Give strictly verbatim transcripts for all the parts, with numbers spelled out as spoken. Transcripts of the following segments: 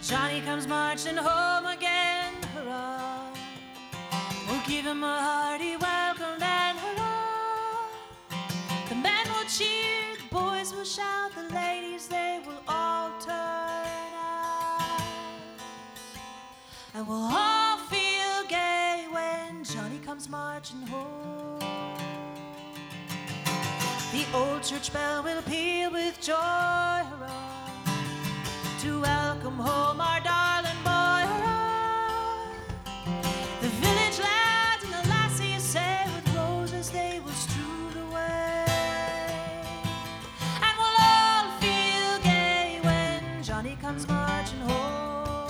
Johnny comes marching home again, hurrah. We'll give him a hearty welcome and hurrah. The men will cheer, the boys will shout, the ladies, they will all turn out. And we'll all feel gay when Johnny comes marching home. The old church bell will peal with joy, hurrah, to welcome home our darling boy, hurrah. The village lads and the lassies say with roses they will strew the way. And we'll all feel gay when Johnny comes marching home.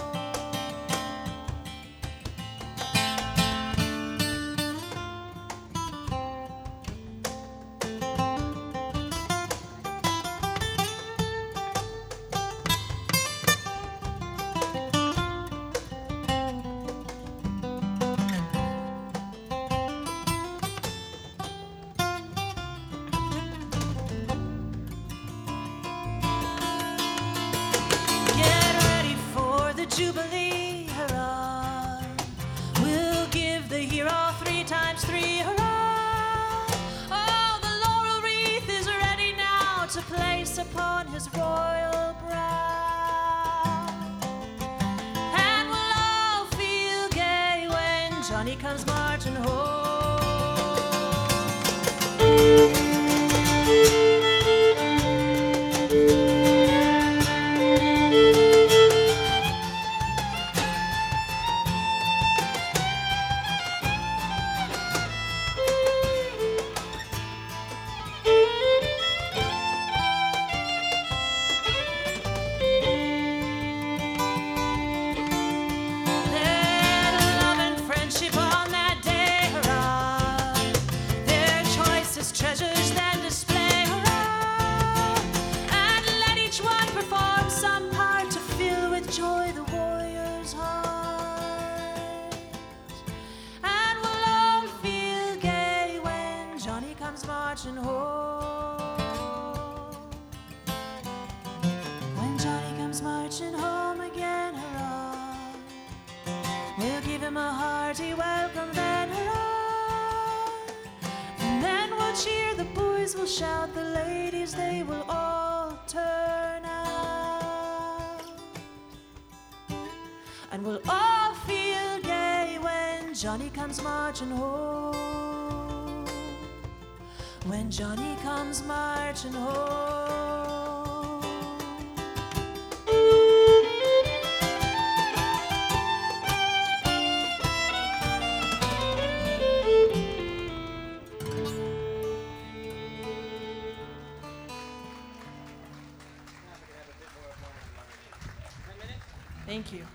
Jubilee, hurrah. We'll give the hero three times three, hurrah. Oh, the laurel wreath is ready now to place upon his royal brow. And we'll all feel gay when Johnny comes marching home. Treasures then display, hurrah, and let each one perform some part to fill with joy the warrior's heart. And we'll all feel gay when Johnny comes marching home. When Johnny comes marching home again, hurrah, we'll give him a hearty welcome then, hurrah. Cheer, the boys will shout, the ladies, they will all turn out. And we'll all feel gay when Johnny comes marching home. When Johnny comes marching home. Thank you.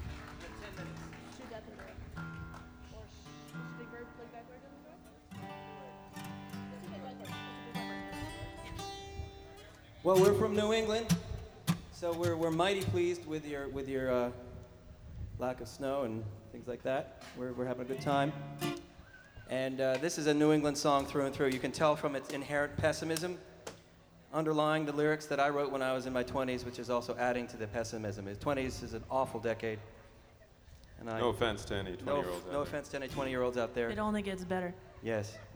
Well, we're from New England, so we're we're mighty pleased with your with your uh, lack of snow and things like that. We're we're having a good time, and uh, this is a New England song through and through. You can tell from its inherent pessimism underlying the lyrics that I wrote when I was in my twenties, which is also adding to the pessimism. His twenties is an awful decade. And I, no offense to any twenty-year-olds. No, no offense to any twenty-year-olds out there. It only gets better. Yes.